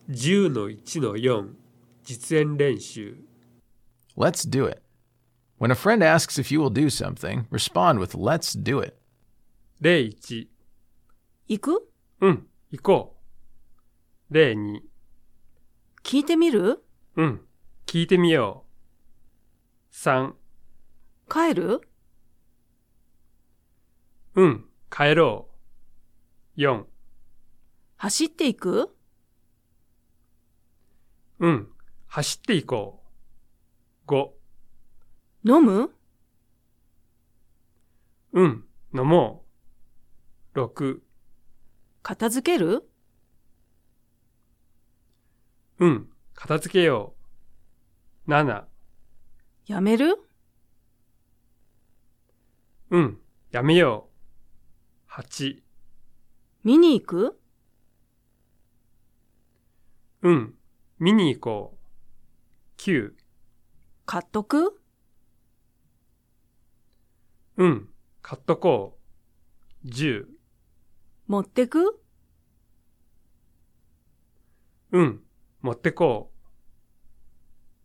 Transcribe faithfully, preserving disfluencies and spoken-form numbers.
じゅうのいちのよん 実演練習 Let's do it. When a friend asks if you will do something, respond with let's do it. 例いち行く？ うん、行こう。例に聞いてみる？ うん、聞いてみよう。さん帰る？ うん、帰ろう。よん走っていく？ うん、走っていこう。ご飲む？ うん、飲もう。ろく片付ける？ うん、片付けよう。ななやめる？ うん、やめよう。はち見に行く？ うん、見に行こう。きゅう買っとく？ うん、買っとこう。じゅう持ってく？ うん、持ってこう。